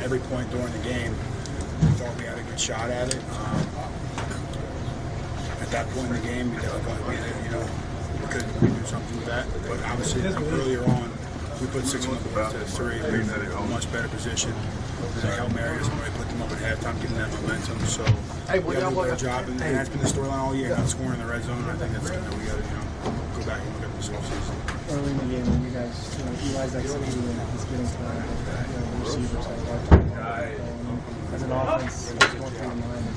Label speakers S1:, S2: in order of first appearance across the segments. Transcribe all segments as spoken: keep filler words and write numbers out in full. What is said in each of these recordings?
S1: every point during the game, we thought we had a good shot at it. Um, at that point in the game, we thought we, you know, we could do something with that. But obviously, earlier on, we put six on the board to three. We were in a much better position. The Hail Marys, and we put them up at halftime, giving that momentum. So
S2: hey,
S1: we got to do a better job, and that's been the storyline all year. Not scoring in the red zone. I think that's something that we got to, you know, go back and look at this offseason.
S3: Early in the game, when you guys, you know, Eli's executing and he's getting to you know, the receivers like that. Um, as an offense, what's going through your mind?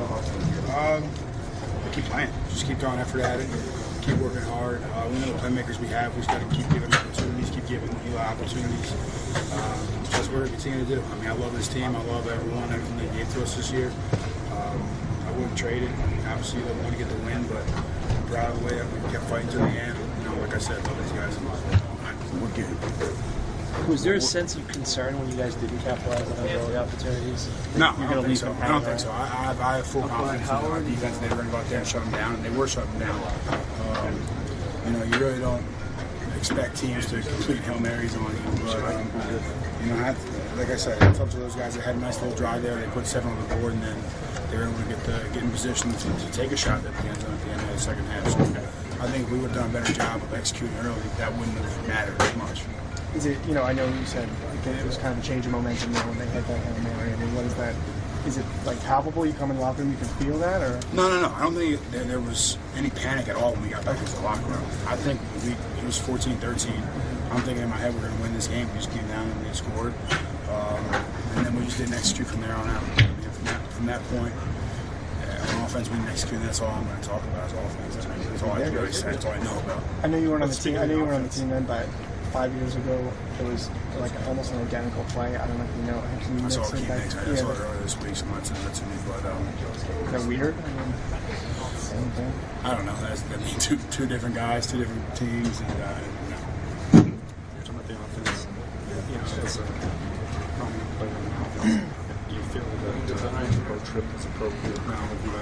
S1: Um, keep playing. Just keep throwing effort at it. Keep working hard. Uh, we know the playmakers we have. We just got to keep giving opportunities, keep giving Eli opportunities. Um, that's what we're continuing to do. I mean, I love this team. I love everyone, everything they gave to us this year. Um, I wouldn't trade it. I mean, obviously, I want to get the win, but I'm proud of the way that we kept fighting to the end. You know, like I said, I love these guys. We're good.
S3: Was there a sense of concern when you guys didn't capitalize on those early opportunities?
S1: No,
S3: You're
S1: I don't think
S3: leave
S1: so.
S3: them
S1: I don't
S3: hanging,
S1: think so.
S3: right?
S1: I, I, have, I have full confidence in our defense. They were going to go out there and shut them down, and they were shutting them down. Um, you know, you really don't expect teams to complete Hail Marys on you. But, um, you know, I, like I said, it's up to those guys that had a nice little drive there. They put seven on the board, and then they were able to get the, get in position to, to take a shot at the end zone at the end of the second half. So I think if we would have done a better job of executing early, that wouldn't have mattered as much.
S3: Is it, you know, I know you said it was kind of a change of momentum there when they hit that Hail Mary. I mean, what is that? Is it like palpable? You come in the locker room, you can feel that, or?
S1: No, no, no. I don't think there, there was any panic at all when we got back into the locker room. I think we, it was fourteen thirteen. I'm thinking in my head we're going to win this game. We just came down and they scored. Um, and then we just didn't execute from there on out. I mean, from, that, from that point, uh, on offense, we didn't execute. That's all I'm going to talk about is offense. I mean, that's all I really say. That's all I know about.
S3: I know you weren't on the team. I know you weren't on the team then, but five years ago, it was like almost an identical play. I don't know if you know. Can you
S1: I saw
S3: mix it
S1: Keith
S3: back?
S1: Nix. I
S3: Yeah.
S1: saw it earlier this week. Someone sent that to me, but um,
S3: Is that weird? I mean, same thing.
S1: I don't know. That's, I mean, two two different guys, two different teams, and uh, no.
S2: You're talking about the offense. You know, as a prominent player in the offense, do you feel that design road trip is appropriate?
S1: No,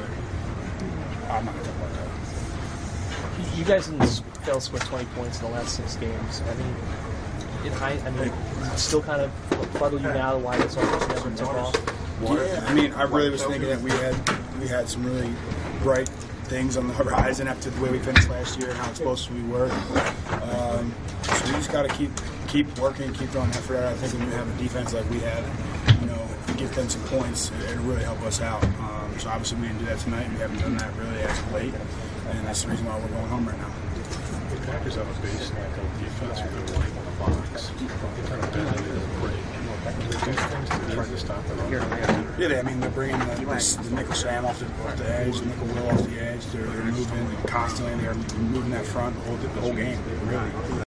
S1: I'm not going to talk about that.
S3: You guys didn't fail to score twenty points in the last six games. I mean, in high, I mean, does it still kind of fuddle you now why this offense never took off?
S1: Yeah, I mean, I really was thinking that we had we had some really bright things on the horizon after the way we finished last year and how explosive we were. Um, so we just got to keep keep working, keep throwing effort at it. I think when you have a defense like we have, you know, give them some points, it'll really help us out. Um, so obviously we didn't do that tonight. We haven't done that really as of late, and that's the reason why we're going home right now.
S2: The Packers have a base level defense with their line in the box. They kind of dominated the break. Do they do things to try to stop it?
S1: Yeah, they, I mean, they're bringing the, this, the nickel Sam off the, off the edge, the nickel Will off the edge. They're, they're moving constantly. They're moving that front the whole, the whole game, really.